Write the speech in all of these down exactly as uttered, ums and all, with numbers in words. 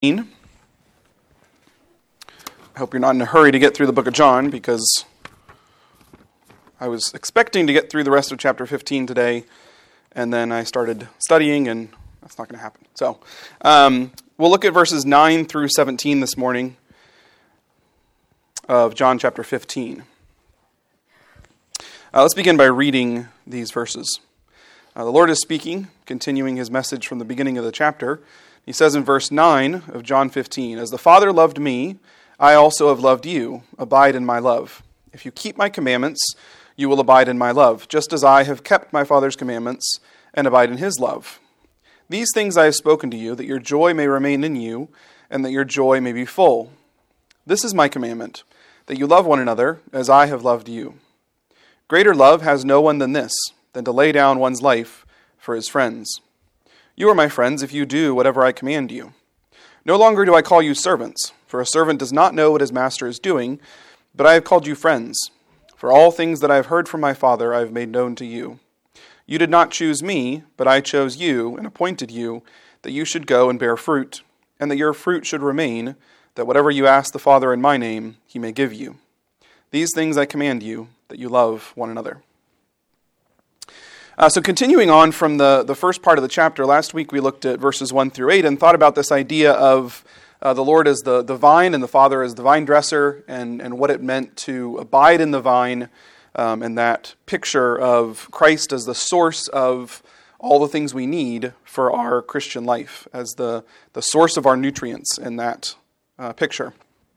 I hope you're not in a hurry to get through the book of John, because I was expecting to get through the rest of chapter fifteen today, and then I started studying, and that's not going to happen. So um, we'll look at verses nine through seventeen this morning of John chapter fifteen. Uh, let's begin by reading these verses. Uh, the Lord is speaking, continuing his message from the beginning of the chapter. He says in verse nine of John fifteen, "As the Father loved me, I also have loved you. Abide in my love. If you keep my commandments, you will abide in my love, just as I have kept my Father's commandments and abide in his love. These things I have spoken to you, that your joy may remain in you, and that your joy may be full. This is my commandment, that you love one another as I have loved you. Greater love has no one than this, than to lay down one's life for his friends. You are my friends if you do whatever I command you. No longer do I call you servants, for a servant does not know what his master is doing, but I have called you friends. For all things that I have heard from my Father I have made known to you. You did not choose me, but I chose you and appointed you, that you should go and bear fruit, and that your fruit should remain, that whatever you ask the Father in my name, he may give you. These things I command you, that you love one another." Uh, so continuing on from the, the first part of the chapter, last week we looked at verses one through eight and thought about this idea of uh, the Lord as the, the vine and the Father as the vine dresser, and, and what it meant to abide in the vine, um, and that picture of Christ as the source of all the things we need for our Christian life, as the, the source of our nutrients in that uh, picture.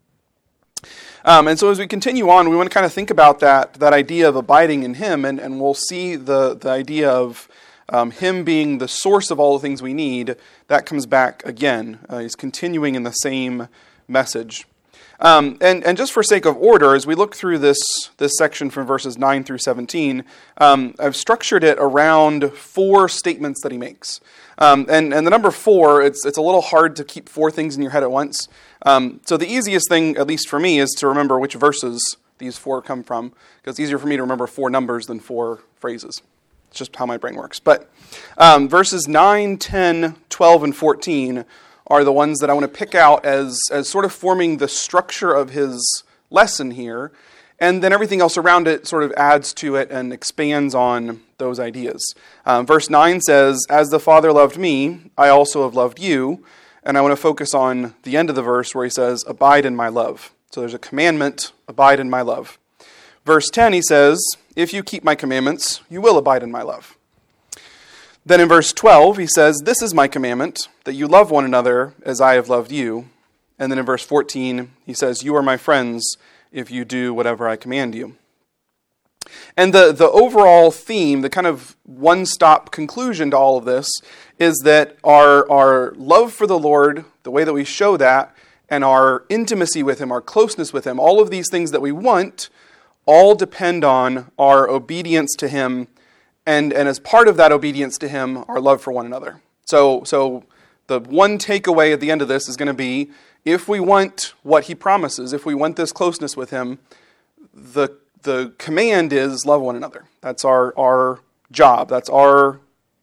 Um, and so as we continue on, we want to kind of think about that that idea of abiding in him, and, and we'll see the, the idea of um, him being the source of all the things we need. That comes back again. Uh, he's continuing in the same message. Um, and, and just for sake of order, as we look through this, this section from verses nine through seventeen, um, I've structured it around four statements that he makes. Um, and, and the number four, it's it's a little hard to keep four things in your head at once. Um, so the easiest thing, at least for me, is to remember which verses these four come from, because it's easier for me to remember four numbers than four phrases. It's just how my brain works. But um, verses nine, ten, twelve, and fourteen are the ones that I want to pick out as, as sort of forming the structure of his lesson here, and then everything else around it sort of adds to it and expands on those ideas. Um, verse nine says, "As the Father loved me, I also have loved you." And I want to focus on the end of the verse where he says, "Abide in my love." So there's a commandment, abide in my love. Verse ten, he says, "If you keep my commandments, you will abide in my love." Then in verse twelve, he says, "This is my commandment, that you love one another as I have loved you." And then in verse fourteen, he says, "You are my friends if you do whatever I command you." And the, the overall theme, the kind of one-stop conclusion to all of this, is that our, our love for the Lord, the way that we show that, and our intimacy with him, our closeness with him, all of these things that we want, all depend on our obedience to him, and, and as part of that obedience to him, our love for one another. So, so the one takeaway at the end of this is going to be, if we want what he promises, if we want this closeness with him, the The command is love one another. That's our, our job. That's our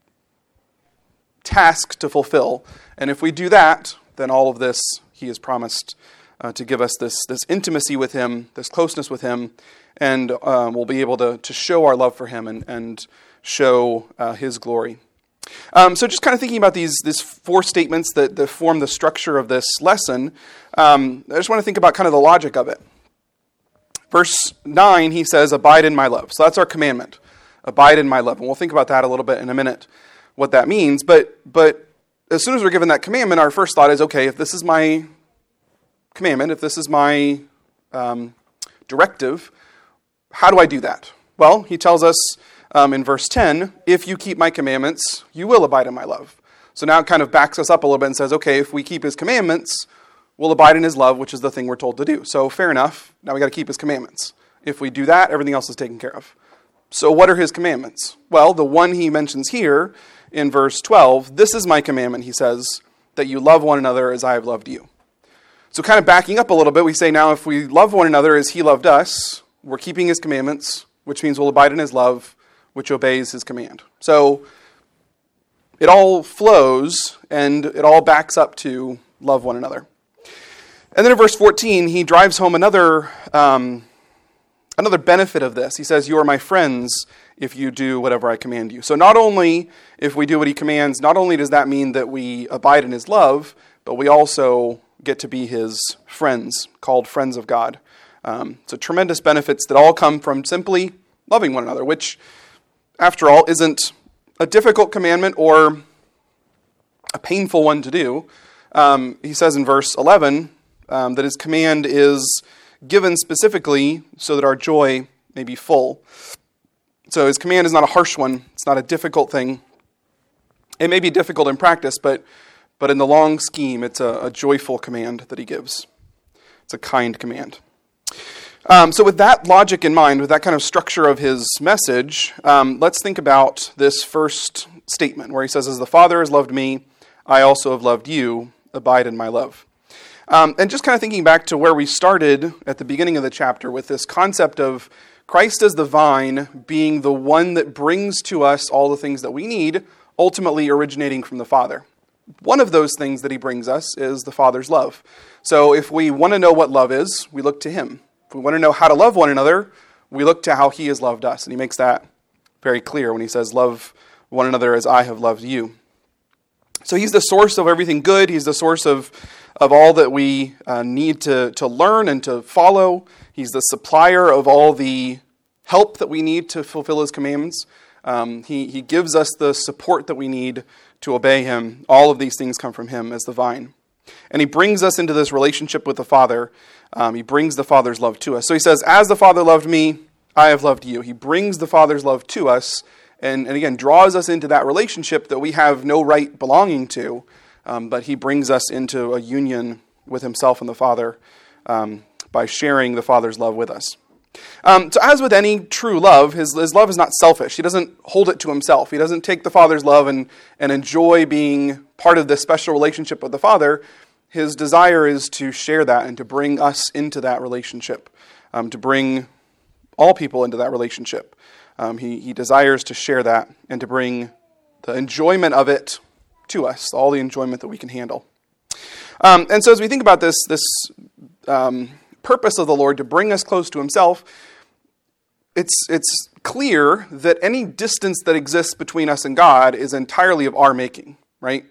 task to fulfill. And if we do that, then all of this, he has promised uh, to give us this, this intimacy with him, this closeness with him, and um, we'll be able to, to show our love for him and, and show uh, his glory. Um, so just kind of thinking about these, these four statements that, that form the structure of this lesson, um, I just want to think about kind of the logic of it. Verse nine, he says, "Abide in my love." So that's our commandment. Abide in my love. And we'll think about that a little bit in a minute, what that means. But but as soon as we're given that commandment, our first thought is, okay, if this is my commandment, if this is my um, directive, how do I do that? Well, he tells us um, in verse ten, "If you keep my commandments, you will abide in my love." So now it kind of backs us up a little bit and says, okay, if we keep his commandments, we'll abide in his love, which is the thing we're told to do. So fair enough. Now we got to keep his commandments. If we do that, everything else is taken care of. So what are his commandments? Well, the one he mentions here in verse twelve, "This is my commandment," he says, "that you love one another as I have loved you." So kind of backing up a little bit, we say now if we love one another as he loved us, we're keeping his commandments, which means we'll abide in his love, which obeys his command. So it all flows and it all backs up to love one another. And then in verse fourteen, he drives home another um, another benefit of this. He says, you are my friends if you do whatever I command you. So not only if we do what he commands, not only does that mean that we abide in his love, but we also get to be his friends, called friends of God. Um, so tremendous benefits that all come from simply loving one another, which, after all, isn't a difficult commandment or a painful one to do. Um, he says in verse eleven um, that his command is given specifically so that our joy may be full. So his command is not a harsh one. It's not a difficult thing. It may be difficult in practice, but but in the long scheme, it's a, a joyful command that he gives. It's a kind command. Um, so with that logic in mind, with that kind of structure of his message, um, let's think about this first statement where he says, as the Father has loved me, I also have loved you. Abide in my love. Um, and just kind of thinking back to where we started at the beginning of the chapter with this concept of Christ as the vine being the one that brings to us all the things that we need, ultimately originating from the Father. One of those things that he brings us is the Father's love. So if we want to know what love is, we look to him. If we want to know how to love one another, we look to how he has loved us. And he makes that very clear when he says, love one another as I have loved you. So he's the source of everything good. He's the source of, of all that we uh, need to, to learn and to follow. He's the supplier of all the help that we need to fulfill his commandments. Um, he, he gives us the support that we need to obey him. All of these things come from him as the vine. And he brings us into this relationship with the Father. Um, he brings the Father's love to us. So he says, as the Father loved me, I have loved you. He brings the Father's love to us and, and again, draws us into that relationship that we have no right belonging to, um, but he brings us into a union with himself and the Father um, by sharing the Father's love with us. Um, so as with any true love, his, his love is not selfish. He doesn't hold it to himself. He doesn't take the Father's love and, and enjoy being part of this special relationship with the Father. His desire is to share that and to bring us into that relationship, um, to bring all people into that relationship. Um, he, he desires to share that and to bring the enjoyment of it to us, all the enjoyment that we can handle. Um, and so as we think about this, this um, purpose of the Lord to bring us close to himself, it's it's clear that any distance that exists between us and God is entirely of our making, right?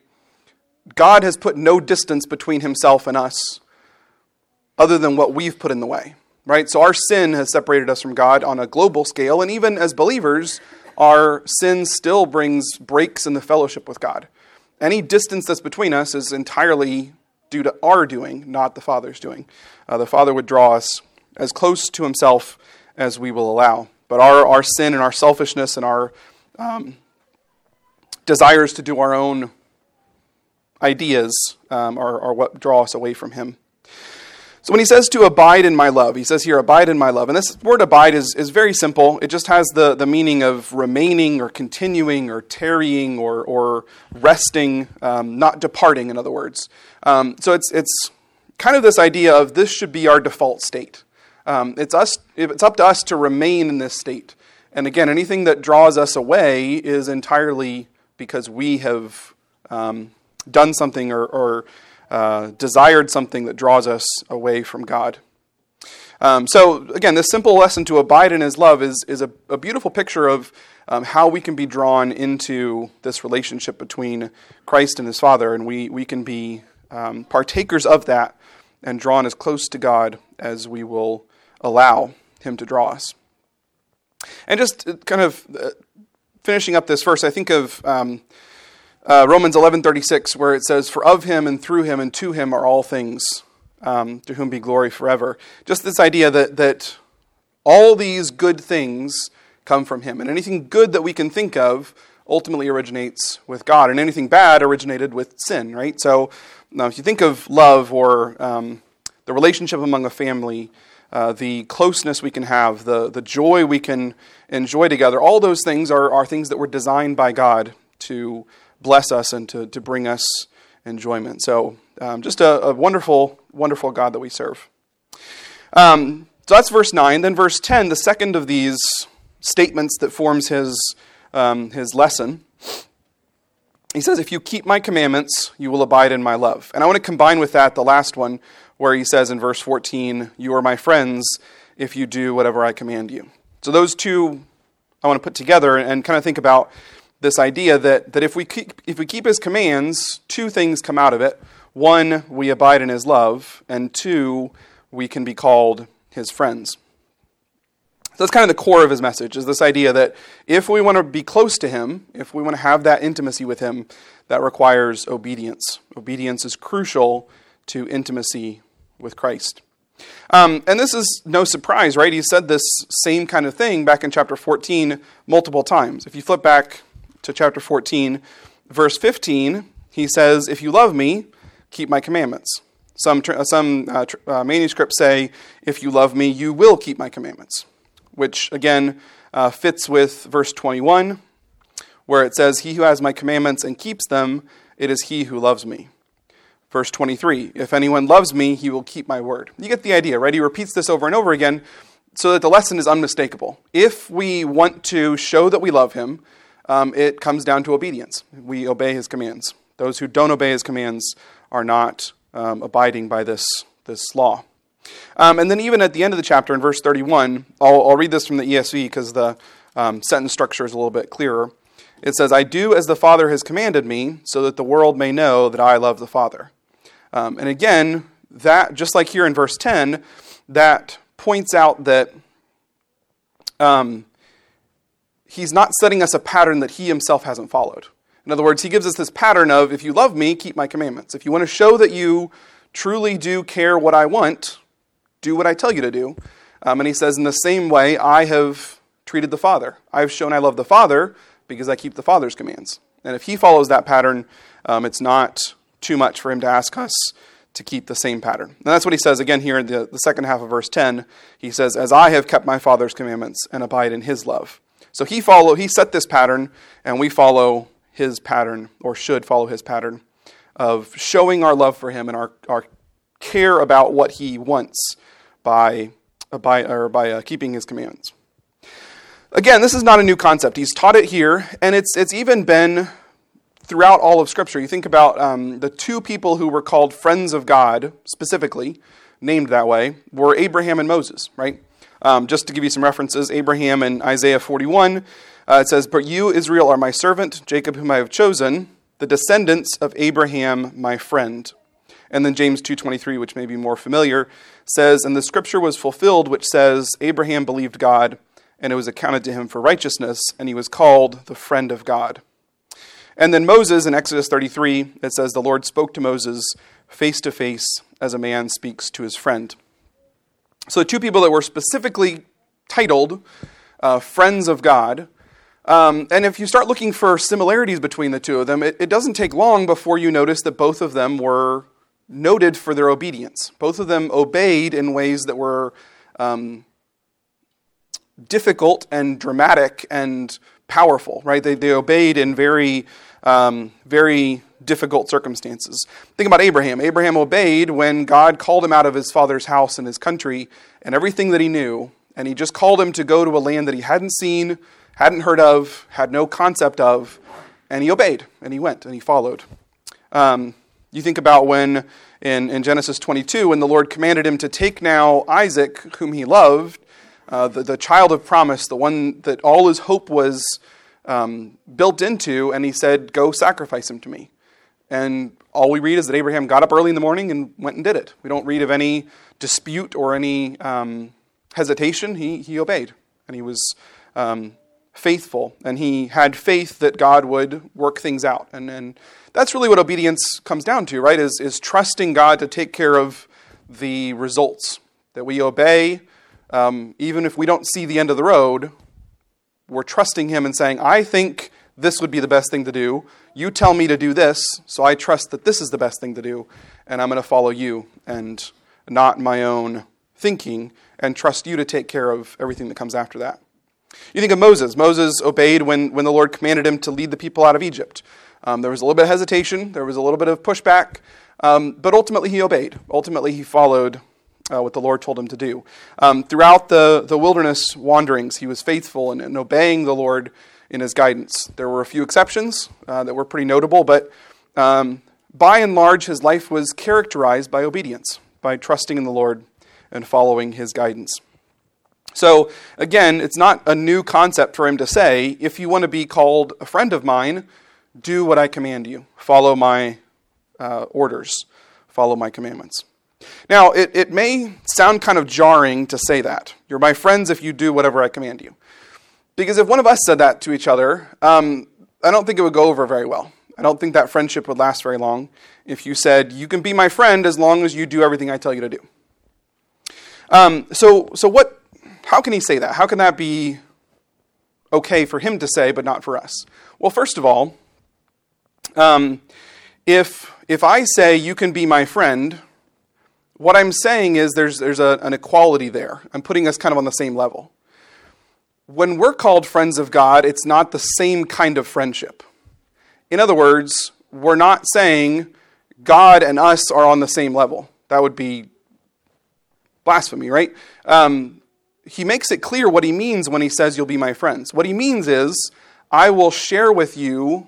God has put no distance between himself and us other than what we've put in the way, right? So our sin has separated us from God on a global scale, and even as believers, our sin still brings breaks in the fellowship with God. Any distance that's between us is entirely due to our doing, not the Father's doing. Uh, the Father would draw us as close to himself as we will allow. But our, our sin and our selfishness and our um, desires to do our own ideas um, are, are what draw us away from him. So when he says to abide in my love, he says here, abide in my love. And this word abide is, is very simple. It just has the, the meaning of remaining or continuing or tarrying or, or resting, um, not departing, in other words. Um, so it's it's kind of this idea of this should be our default state. Um, it's us. It's up to us to remain in this state. And again, anything that draws us away is entirely because we have um, done something or, or uh, desired something that draws us away from God. Um, so again, this simple lesson to abide in his love is, is a, a beautiful picture of um, how we can be drawn into this relationship between Christ and his Father, and we, we can be um, partakers of that and drawn as close to God as we will allow him to draw us. And just kind of uh, finishing up this verse, I think of um, uh, Romans eleven thirty-six, where it says, "For of him and through him and to him are all things, um, to whom be glory forever." Just this idea that that all these good things come from him, and anything good that we can think of ultimately originates with God, and anything bad originated with sin, right? So now if you think of love or um, the relationship among a family, uh, the closeness we can have, the, the joy we can enjoy together, all those things are, are things that were designed by God to bless us and to, to bring us enjoyment. So um, just a, a wonderful, wonderful God that we serve. Um, so that's verse nine. Then verse ten, the second of these statements that forms his um, his lesson. he says, if you keep my commandments, you will abide in my love. And I want to combine with that the last one, where he says in verse fourteen, you are my friends if you do whatever I command you. So those two I want to put together and kind of think about this idea that, that if we keep if we keep his commands, two things come out of it. One, we abide in his love, and two, we can be called his friends. So that's kind of the core of his message, is this idea that if we want to be close to him, if we want to have that intimacy with him, that requires obedience. Obedience is crucial to intimacy with Christ. Um, and this is no surprise, right? He said this same kind of thing back in chapter fourteen multiple times. If you flip back to chapter fourteen, verse fifteen, he says, if you love me, keep my commandments. Some some uh, uh, manuscripts say, if you love me, you will keep my commandments, which again uh, fits with verse twenty-one, where it says, he who has my commandments and keeps them, it is he who loves me. Verse twenty-three, if anyone loves me, he will keep my word. You get the idea, right? He repeats this over and over again so that the lesson is unmistakable. If we want to show that we love him, um, it comes down to obedience. We obey his commands. Those who don't obey his commands are not um, abiding by this, this law. Um, and then even at the end of the chapter, in verse thirty-one, I'll, I'll read this from the E S V because the um, sentence structure is a little bit clearer. It says, I do as the Father has commanded me, so that the world may know that I love the Father. Um, and again, that, just like here in verse ten, that points out that um, he's not setting us a pattern that he himself hasn't followed. In other words, he gives us this pattern of, if you love me, keep my commandments. If you want to show that you truly do care what I want, do what I tell you to do. Um, and he says, in the same way, I have treated the Father. I've shown I love the Father because I keep the Father's commands. And if he follows that pattern, um, it's not too much for him to ask us to keep the same pattern. And that's what he says again here in the, the second half of verse ten. He says, as I have kept my Father's commandments and abide in his love. So he follow, he set this pattern, and we follow his pattern, or should follow his pattern, of showing our love for him and our, our care about what he wants by, by, or by uh, keeping his commandments. Again, this is not a new concept. He's taught it here, and it's it's even been throughout all of Scripture. You think about um, the two people who were called friends of God, specifically, named that way, were Abraham and Moses, right? Um, just to give you some references, Abraham in Isaiah forty-one, uh, it says, but you, Israel, are my servant, Jacob whom I have chosen, the descendants of Abraham, my friend. And then James two twenty-three, which may be more familiar, says, and the Scripture was fulfilled, which says, Abraham believed God, and it was accounted to him for righteousness, and he was called the friend of God. And then Moses, in Exodus thirty-three, it says, the Lord spoke to Moses face to face as a man speaks to his friend. So the two people that were specifically titled uh, friends of God, um, and if you start looking for similarities between the two of them, it, it doesn't take long before you notice that both of them were noted for their obedience. Both of them obeyed in ways that were um, difficult and dramatic and powerful, right? They they obeyed in very, um, very difficult circumstances. Think about Abraham. Abraham obeyed when God called him out of his father's house and his country and everything that he knew, and he just called him to go to a land that he hadn't seen, hadn't heard of, had no concept of, and he obeyed, and he went, and he followed. Um, you think about when, in, in Genesis twenty-two, when the Lord commanded him to take now Isaac, whom he loved, Uh, the, the child of promise, the one that all his hope was um, built into, and he said, go sacrifice him to me. And all we read is that Abraham got up early in the morning and went and did it. We don't read of any dispute or any um, hesitation. He, he obeyed, and he was um, faithful, and he had faith that God would work things out. And, and that's really what obedience comes down to, right, is, is trusting God to take care of the results, that we obey. Um, even if we don't see the end of the road, we're trusting him and saying, I think this would be the best thing to do. You tell me to do this, so I trust that this is the best thing to do, and I'm going to follow you and not my own thinking, and trust you to take care of everything that comes after that. You think of Moses. Moses obeyed when, when the Lord commanded him to lead the people out of Egypt. Um, there was a little bit of hesitation. There was a little bit of pushback, um, but ultimately he obeyed. Ultimately he followed Uh, what the Lord told him to do. Um, throughout the, the wilderness wanderings, he was faithful in, in obeying the Lord in his guidance. There were a few exceptions uh, that were pretty notable, but um, by and large, his life was characterized by obedience, by trusting in the Lord and following his guidance. So, again, it's not a new concept for him to say, if you want to be called a friend of mine, do what I command you. Follow my uh, orders. Follow my commandments. Now, it, it may sound kind of jarring to say that. You're my friends if you do whatever I command you. Because if one of us said that to each other, um, I don't think it would go over very well. I don't think that friendship would last very long if you said, you can be my friend as long as you do everything I tell you to do. Um, so, so what? How can he say that? How can that be okay for him to say, but not for us? Well, first of all, um, if if I say you can be my friend, what I'm saying is there's there's a, an equality there. I'm putting us kind of on the same level. When we're called friends of God, it's not the same kind of friendship. In other words, we're not saying God and us are on the same level. That would be blasphemy, right? Um, he makes it clear what he means when he says you'll be my friends. What he means is, I will share with you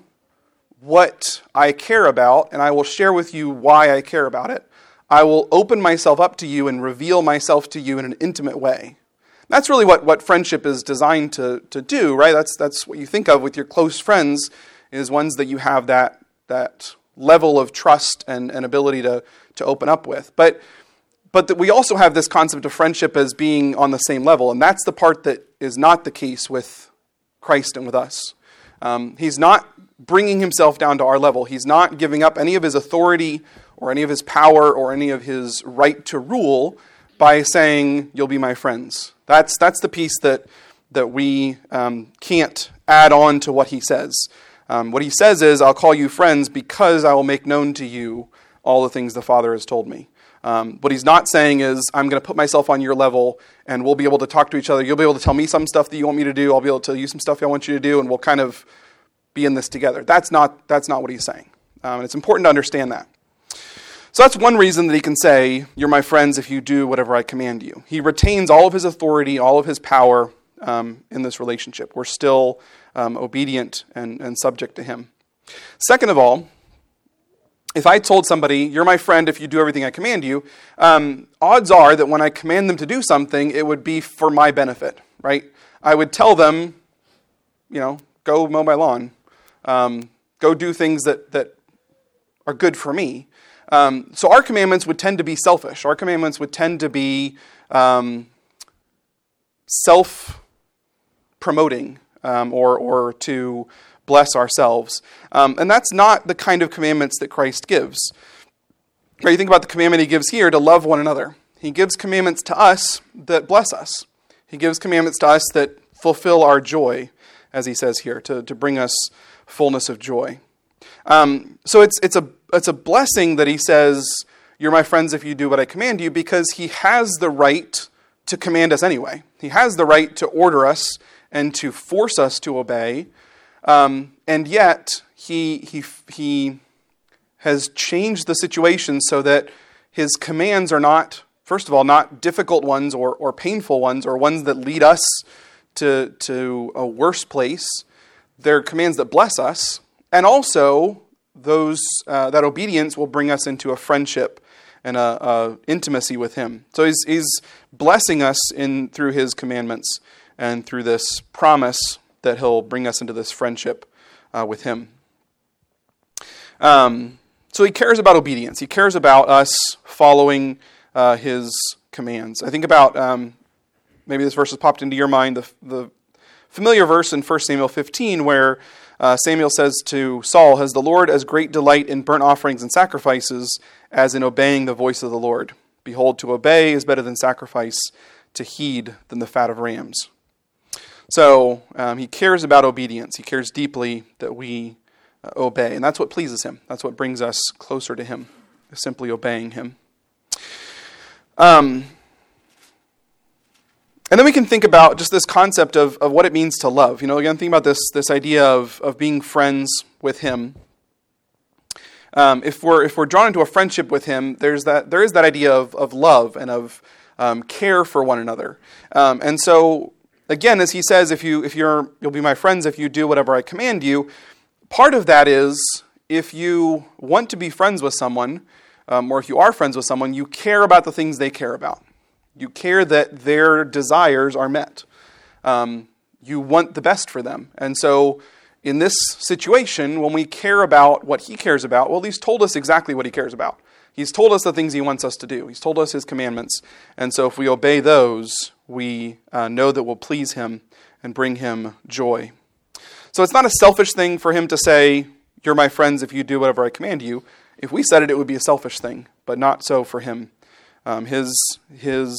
what I care about, and I will share with you why I care about it. I will open myself up to you and reveal myself to you in an intimate way. That's really what, what friendship is designed to, to do, right? That's that's what you think of with your close friends, is ones that you have that that level of trust and, and ability to, to open up with. But but that we also have this concept of friendship as being on the same level, and that's the part that is not the case with Christ and with us. Um, he's not bringing himself down to our level. He's not giving up any of his authority or any of his power or any of his right to rule by saying, you'll be my friends. That's that's the piece that that we um, can't add on to what he says. Um, what he says is, I'll call you friends because I will make known to you all the things the Father has told me. Um, what he's not saying is, I'm going to put myself on your level and we'll be able to talk to each other. You'll be able to tell me some stuff that you want me to do. I'll be able to tell you some stuff I want you to do, and we'll kind of be in this together. That's not that's not what he's saying. Um, and it's important to understand that. So that's one reason that he can say, you're my friends if you do whatever I command you. He retains all of his authority, all of his power um, in this relationship. We're still um, obedient and, and subject to him. Second of all, if I told somebody, you're my friend if you do everything I command you, um, odds are that when I command them to do something, it would be for my benefit, right? I would tell them, you know, go mow my lawn, um, go do things that, that are good for me. Um, so our commandments would tend to be selfish. Our commandments would tend to be um, self-promoting um, or or to bless ourselves. Um, and that's not the kind of commandments that Christ gives. Right, you think about the commandment he gives here, to love one another. He gives commandments to us that bless us. He gives commandments to us that fulfill our joy, as he says here, to, to bring us fullness of joy. Um, so it's it's a it's a blessing that he says, you're my friends if you do what I command you, because he has the right to command us anyway. He has the right to order us and to force us to obey. Um, and yet he he he has changed the situation so that his commands are not, first of all, not difficult ones or or painful ones or ones that lead us to to a worse place. They're commands that bless us. And also, those uh, that obedience will bring us into a friendship and a, a intimacy with him. So he's, he's blessing us in through his commandments and through this promise that he'll bring us into this friendship uh, with him. Um, so he cares about obedience. He cares about us following uh, his commands. I think about, um, maybe this verse has popped into your mind, the, the familiar verse in First Samuel fifteen where Uh, Samuel says to Saul, has the Lord as great delight in burnt offerings and sacrifices as in obeying the voice of the Lord? Behold, to obey is better than sacrifice, to heed than the fat of rams. So um, he cares about obedience. He cares deeply that we uh, obey. And that's what pleases him. That's what brings us closer to him, simply obeying him. Um. And then we can think about just this concept of, of what it means to love. You know, again, think about this this idea of, of being friends with him. Um, if we're if we're drawn into a friendship with him, there's that there is that idea of, of love and of um, care for one another. Um, and so again, as he says, if you if you're you'll be my friends if you do whatever I command you. Part of that is if you want to be friends with someone, um, or if you are friends with someone, you care about the things they care about. You care that their desires are met. Um, you want the best for them. And so in this situation, when we care about what he cares about, well, he's told us exactly what he cares about. He's told us the things he wants us to do. He's told us his commandments. And so if we obey those, we uh, know that we'll please him and bring him joy. So it's not a selfish thing for him to say, you're my friends if you do whatever I command you. If we said it, it would be a selfish thing, but not so for him. Um, his his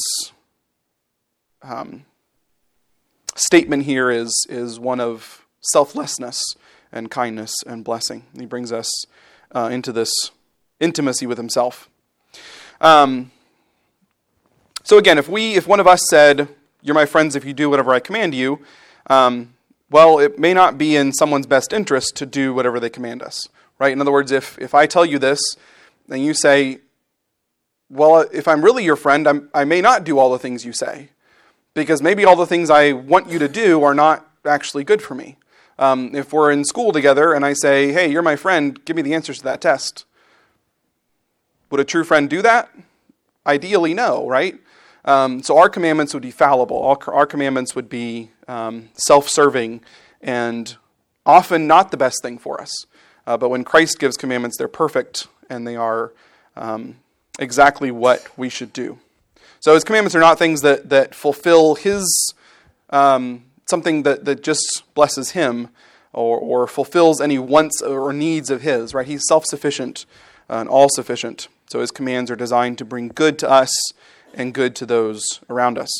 um, statement here is, is one of selflessness and kindness and blessing. He brings us uh, into this intimacy with himself. Um, so again, if we, if one of us said, "You're my friends if you do whatever I command you," um, well, it may not be in someone's best interest to do whatever they command us, right? In other words, if if I tell you this, and you say, "Well, if I'm really your friend, I'm, I may not do all the things you say, because maybe all the things I want you to do are not actually good for me." Um, if we're in school together and I say, "Hey, you're my friend, give me the answers to that test," would a true friend do that? Ideally, no, right? Um, so our commandments would be fallible. All, our commandments would be um, self-serving and often not the best thing for us. Uh, but when Christ gives commandments, they're perfect and they are um, exactly what we should do. So his commandments are not things that, that fulfill his, um, something that, that just blesses him or, or fulfills any wants or needs of his, right? He's self-sufficient and all-sufficient. So his commands are designed to bring good to us and good to those around us.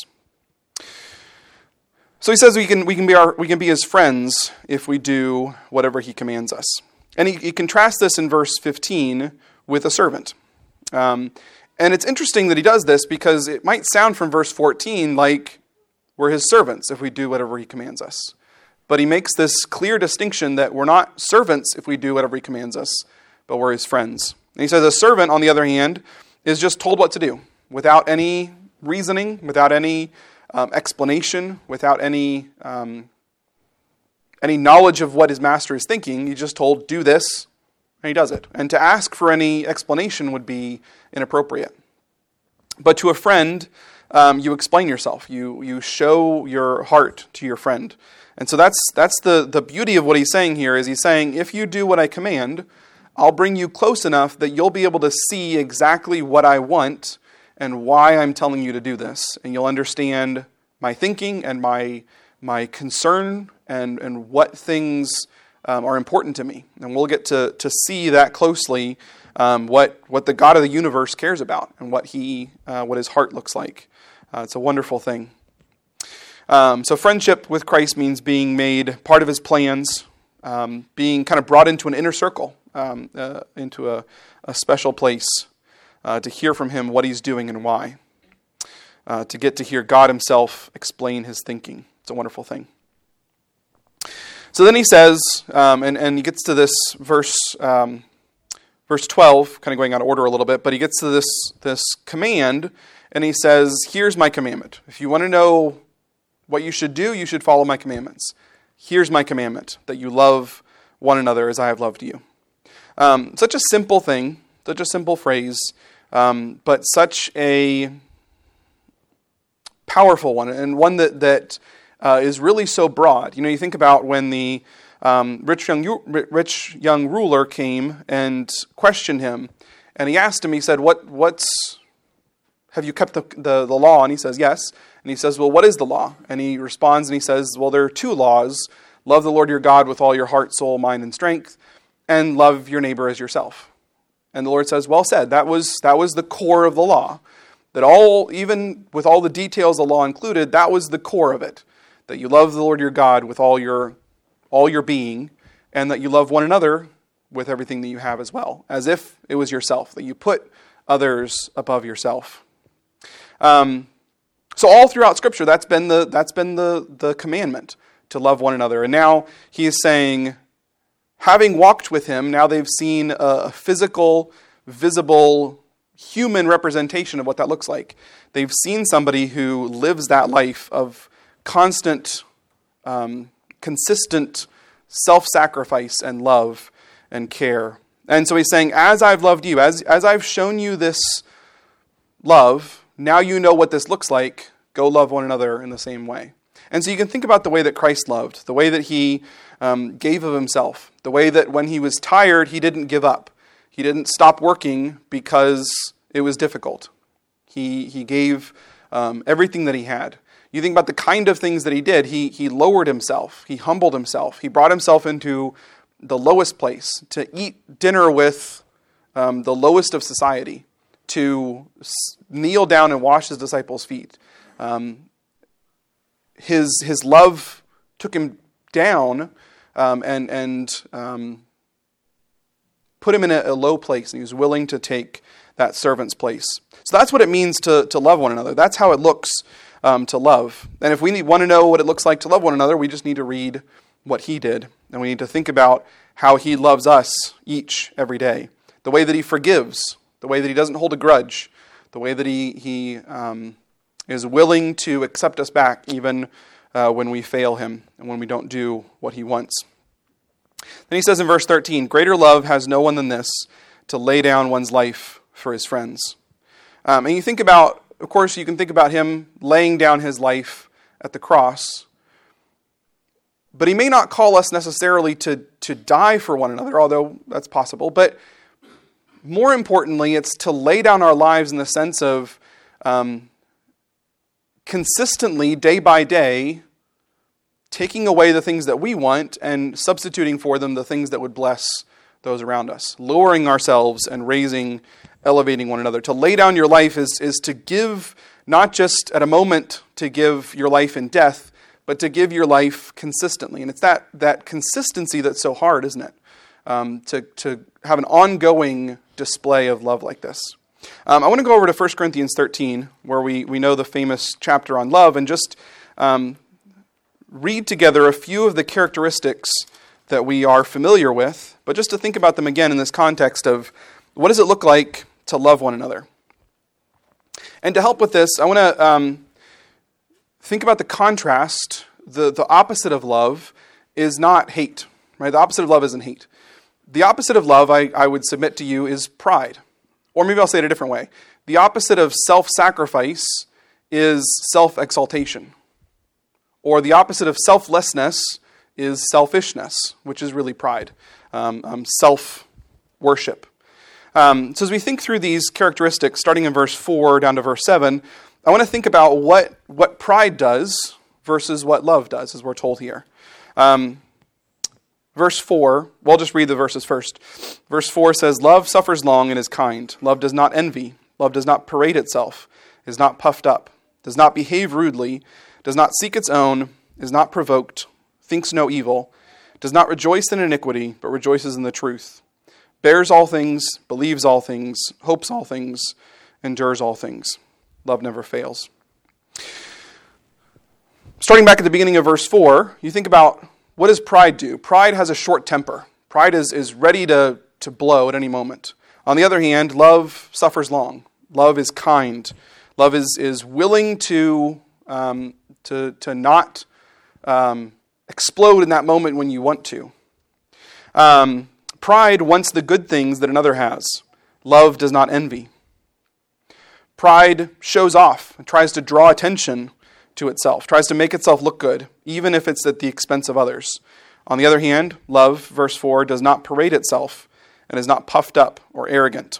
So he says we can we can be our we can be his friends if we do whatever he commands us. And he, he contrasts this in verse fifteen with a servant. Um, and it's interesting that he does this because it might sound from verse fourteen like we're his servants if we do whatever he commands us. But he makes this clear distinction that we're not servants if we do whatever he commands us, but we're his friends. And he says a servant, on the other hand, is just told what to do without any reasoning, without any um, explanation, without any um, any knowledge of what his master is thinking. He's just told, do this, and he does it. And to ask for any explanation would be inappropriate. But to a friend, um, you explain yourself. You you show your heart to your friend. And so that's that's the, the beauty of what he's saying here, is he's saying, if you do what I command, I'll bring you close enough that you'll be able to see exactly what I want and why I'm telling you to do this. And you'll understand my thinking and my my concern and, and what things um, are important to me. And we'll get to, to see that closely, um, what what the God of the universe cares about and what he uh, what his heart looks like. Uh, it's a wonderful thing. Um, so friendship with Christ means being made part of his plans, um, being kind of brought into an inner circle. Um, uh, into a, a special place uh, to hear from him what he's doing and why. Uh, to get to hear God himself explain his thinking. It's a wonderful thing. So then he says, um, and, and he gets to this verse um, verse twelve, kind of going out of order a little bit, but he gets to this, this command, and he says, here's my commandment. If you want to know what you should do, you should follow my commandments. Here's my commandment, that you love one another as I have loved you. Um, such a simple thing, such a simple phrase, um, but such a powerful one, and one that that uh, is really so broad. You know, you think about when the um, rich young rich young ruler came and questioned him, and he asked him. He said, "What what's have you kept the, the the law?" And he says, "Yes." And he says, "Well, what is the law?" And he responds and he says, "Well, there are two laws: love the Lord your God with all your heart, soul, mind, and strength, and love your neighbor as yourself." And the Lord says, well said. That was that was the core of the law. That all, even with all the details the law included, that was the core of it. That you love the Lord your God with all your all your being, and that you love one another with everything that you have as well, as if it was yourself, that you put others above yourself. Um, so all throughout Scripture, that's been the that's been the the commandment, to love one another. And now he is saying, having walked with him, now they've seen a physical, visible, human representation of what that looks like. They've seen somebody who lives that life of constant, um, consistent self-sacrifice and love and care. And so he's saying, as I've loved you, as, as I've shown you this love, now you know what this looks like. Go love one another in the same way. And so you can think about the way that Christ loved, the way that he um, gave of himself, the way that when he was tired, he didn't give up. He didn't stop working because it was difficult. He he gave um, everything that he had. You think about the kind of things that he did. He he lowered himself. He humbled himself. He brought himself into the lowest place to eat dinner with um, the lowest of society, to kneel down and wash his disciples' feet. Um, his his love took him down um, and and um, put him in a, a low place, and he was willing to take that servant's place. So that's what it means to to love one another. That's how it looks um, to love. And if we need, want to know what it looks like to love one another, we just need to read what he did, and we need to think about how he loves us each every day. The way that he forgives, the way that he doesn't hold a grudge, the way that he he um, is willing to accept us back even uh, when we fail him and when we don't do what he wants. Then he says in verse thirteen, greater love has no one than this, to lay down one's life for his friends. Um, and you think about, of course, you can think about him laying down his life at the cross, but he may not call us necessarily to, to die for one another, although that's possible. But more importantly, it's to lay down our lives in the sense of um, consistently, day by day, taking away the things that we want and substituting for them the things that would bless those around us. Lowering ourselves and raising, elevating one another. To lay down your life is, is to give, not just at a moment to give your life in death, but to give your life consistently. And it's that that consistency that's so hard, isn't it? Um, to, to have an ongoing display of love like this. Um, I want to go over to First Corinthians thirteen, where we, we know the famous chapter on love, and just um, read together a few of the characteristics that we are familiar with, but just to think about them again in this context of what does it look like to love one another. And to help with this, I want to um, think about the contrast. The, the opposite of love is not hate. Right? The opposite of love isn't hate. The opposite of love, I, I would submit to you, is pride. Or maybe I'll say it a different way. The opposite of self-sacrifice is self-exaltation. Or the opposite of selflessness is selfishness, which is really pride, um, um, self-worship. Um, so as we think through these characteristics, starting in verse four down to verse seven, I want to think about what, what pride does versus what love does, as we're told here. Um, verse four, well, I'll just read the verses first. Verse four says, love suffers long and is kind. Love does not envy. Love does not parade itself, is not puffed up, does not behave rudely, does not seek its own, is not provoked, thinks no evil, does not rejoice in iniquity, but rejoices in the truth, bears all things, believes all things, hopes all things, endures all things. Love never fails. Starting back at the beginning of verse four, you think about, what does pride do? Pride has a short temper. Pride is, is ready to, to blow at any moment. On the other hand, love suffers long. Love is kind. Love is, is willing to, um, to, to not um, explode in that moment when you want to. Um, pride wants the good things that another has. Love does not envy. Pride shows off and tries to draw attention to itself, tries to make itself look good, even if it's at the expense of others. On the other hand, love, verse four, does not parade itself and is not puffed up or arrogant.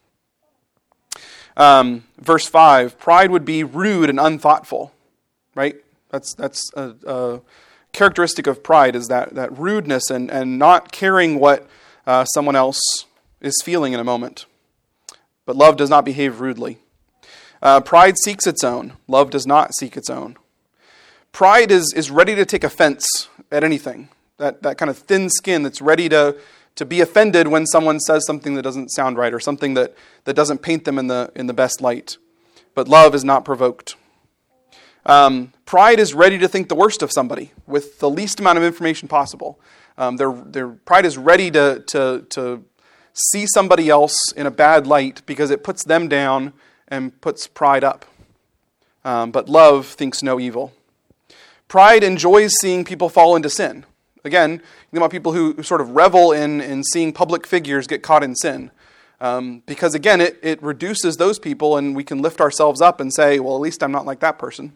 Um, verse five, pride would be rude and unthoughtful, right? That's that's a, a characteristic of pride, is that, that rudeness and, and not caring what uh, someone else is feeling in a moment. But love does not behave rudely. Uh, pride seeks its own. Love does not seek its own. Pride is, is ready to take offense at anything. That, that kind of thin skin that's ready to, to be offended when someone says something that doesn't sound right or something that, that doesn't paint them in the, in the best light. But love is not provoked. Um, pride is ready to think the worst of somebody with the least amount of information possible. Um, their, their pride is ready to, to, to see somebody else in a bad light because it puts them down and puts pride up. Um, but love thinks no evil. Pride enjoys seeing people fall into sin. Again, think about people who sort of revel in, in seeing public figures get caught in sin. Um, because again, it, it reduces those people, and we can lift ourselves up and say, well, at least I'm not like that person.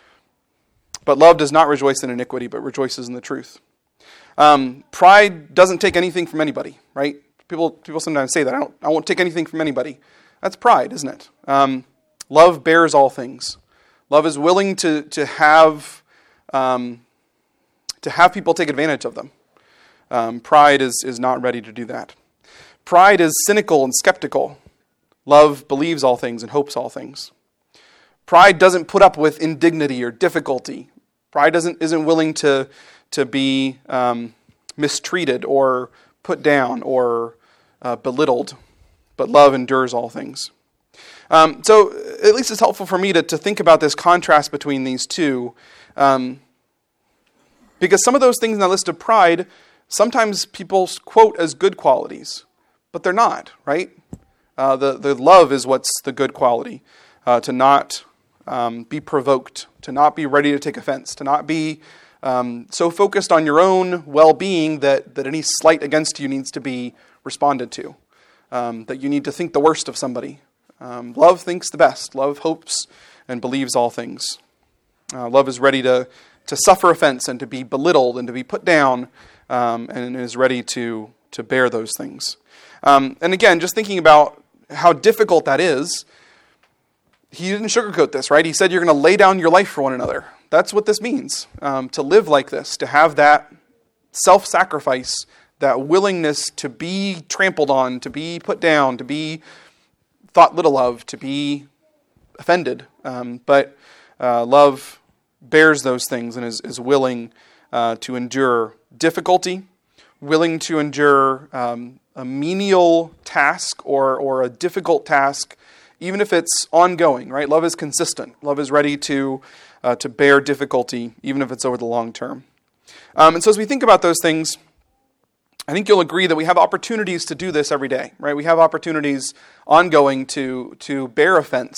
But love does not rejoice in iniquity, but rejoices in the truth. Um, pride doesn't take anything from anybody, right? People people sometimes say that. I, don't, I won't take anything from anybody. That's pride, isn't it? Um, love bears all things. Love is willing to to have um, to have people take advantage of them. Um, pride is is not ready to do that. Pride is cynical and skeptical. Love believes all things and hopes all things. Pride doesn't put up with indignity or difficulty. Pride doesn't isn't willing to to be um, mistreated or put down or uh, belittled. But love endures all things. Um, so at least it's helpful for me to, to think about this contrast between these two. Um, because some of those things in the list of pride, sometimes people quote as good qualities. But they're not, right? Uh, the, the love is what's the good quality. Uh, to not um, be provoked, to not be ready to take offense, to not be um, so focused on your own well-being that, that any slight against you needs to be responded to. Um, that you need to think the worst of somebody. Um, love thinks the best. Love hopes and believes all things. Uh, love is ready to, to suffer offense and to be belittled and to be put down, um, and is ready to, to bear those things. Um, and again, just thinking about how difficult that is, he didn't sugarcoat this, right? He said you're going to lay down your life for one another. That's what this means, um, to live like this, to have that self-sacrifice, that willingness to be trampled on, to be put down, to be thought little of, to be offended. Um, but uh, love bears those things and is, is willing uh, to endure difficulty, willing to endure um, a menial task or or a difficult task, even if it's ongoing, right? Love is consistent. Love is ready to uh, to bear difficulty, even if it's over the long term. Um, and so as we think about those things, I think you'll agree that we have opportunities to do this every day, right? We have opportunities ongoing to to bear offense,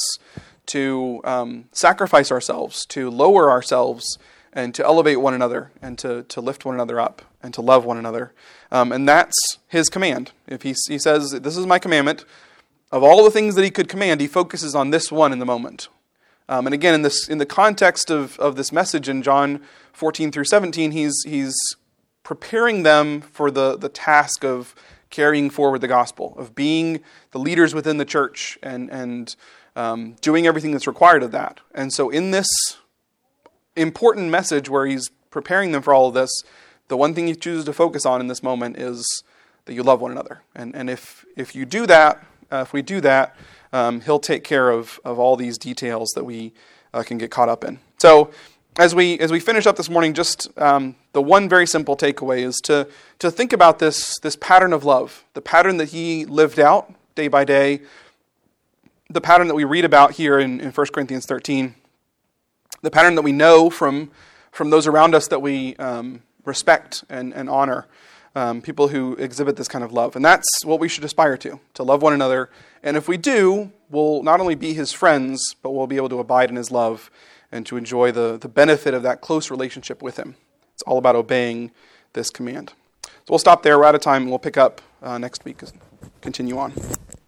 to um, sacrifice ourselves, to lower ourselves, and to elevate one another, and to, to lift one another up, and to love one another. Um, and that's his command. If he, he says, this is my commandment, of all the things that he could command, he focuses on this one in the moment. Um, and again, in this in the context of, of this message in John fourteen through seventeen, he's he's preparing them for the, the task of carrying forward the gospel, of being the leaders within the church and, and um, doing everything that's required of that. And so in this important message where he's preparing them for all of this, the one thing he chooses to focus on in this moment is that you love one another. And and if if you do that, uh, if we do that, um, he'll take care of, of all these details that we uh, can get caught up in. So as we as we finish up this morning, just um, the one very simple takeaway is to to think about this this pattern of love, the pattern that he lived out day by day, the pattern that we read about here in, in First Corinthians thirteen, the pattern that we know from from those around us that we um, respect and, and honor, um, people who exhibit this kind of love. And that's what we should aspire to, to love one another. And if we do, we'll not only be his friends, but we'll be able to abide in his love and to enjoy the, the benefit of that close relationship with him. It's all about obeying this command. So we'll stop there. We're out of time, and we'll pick up uh, next week and continue on.